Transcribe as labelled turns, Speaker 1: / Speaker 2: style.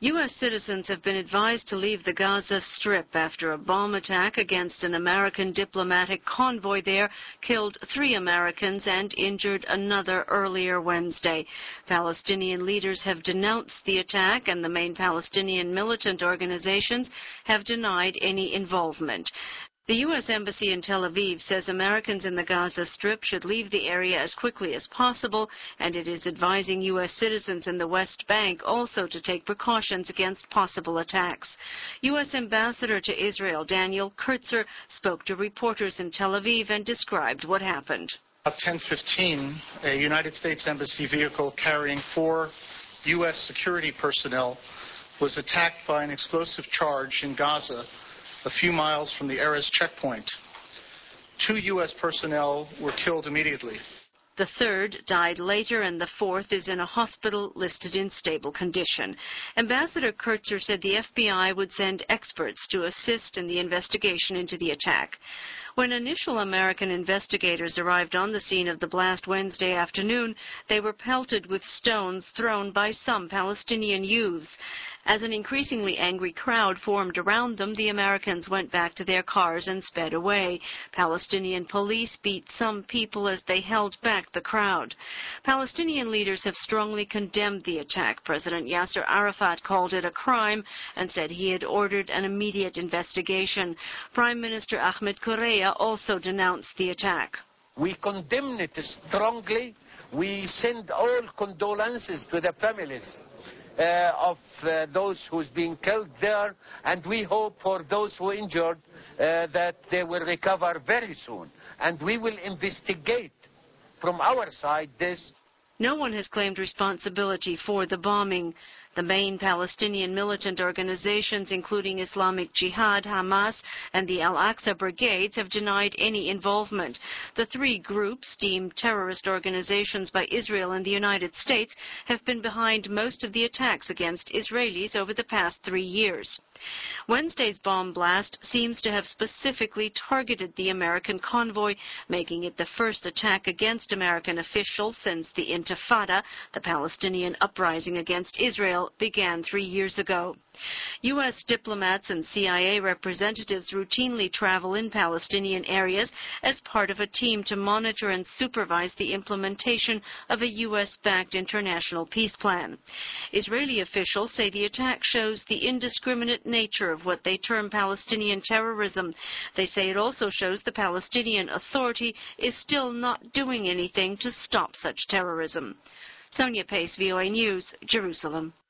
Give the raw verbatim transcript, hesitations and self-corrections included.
Speaker 1: U S citizens have been advised to leave the Gaza Strip after a bomb attack against an American diplomatic convoy there killed three Americans and injured another earlier Wednesday. Palestinian leaders have denounced the attack, and the main Palestinian militant organizations have denied any involvement. The U S Embassy in Tel Aviv says Americans in the Gaza Strip should leave the area as quickly as possible, and it is advising U S citizens in the West Bank also to take precautions against possible attacks. U S Ambassador to Israel Daniel Kurtzer spoke to reporters in Tel Aviv and described what happened.
Speaker 2: At ten fifteen, a United States Embassy vehicle carrying four U S security personnel was attacked by an explosive charge in Gaza, a few miles from the Erez checkpoint. Two U S personnel were killed immediately.
Speaker 1: The third died later, and the fourth is in a hospital listed in stable condition. Ambassador Kurtzer said the F B I would send experts to assist in the investigation into the attack. When initial American investigators arrived on the scene of the blast Wednesday afternoon, they were pelted with stones thrown by some Palestinian youths. As an increasingly angry crowd formed around them, the Americans went back to their cars and sped away. Palestinian police beat some people as they held back the crowd. Palestinian leaders have strongly condemned the attack. President Yasser Arafat called it a crime and said he had ordered an immediate investigation. Prime Minister Ahmed Correa also denounced the attack.
Speaker 3: We condemn it strongly. We send all condolences to the families uh, of uh, those who's being killed there, and we hope for those who are injured uh, that they will recover very soon. And we will investigate from our side this.
Speaker 1: No one has claimed responsibility for the bombing. The main Palestinian militant organizations, including Islamic Jihad, Hamas, and the Al-Aqsa Brigades, have denied any involvement. The three groups, deemed terrorist organizations by Israel and the United States, have been behind most of the attacks against Israelis over the past three years. Wednesday's bomb blast seems to have specifically targeted the American convoy, making it the first attack against American officials since the Intifada, the Palestinian uprising against Israel, began three years ago. U S diplomats and C I A representatives routinely travel in Palestinian areas as part of a team to monitor and supervise the implementation of a U S-backed international peace plan. Israeli officials say the attack shows the indiscriminate nature of what they term Palestinian terrorism. They say it also shows the Palestinian Authority is still not doing anything to stop such terrorism. Sonia Pace, V O A News, Jerusalem.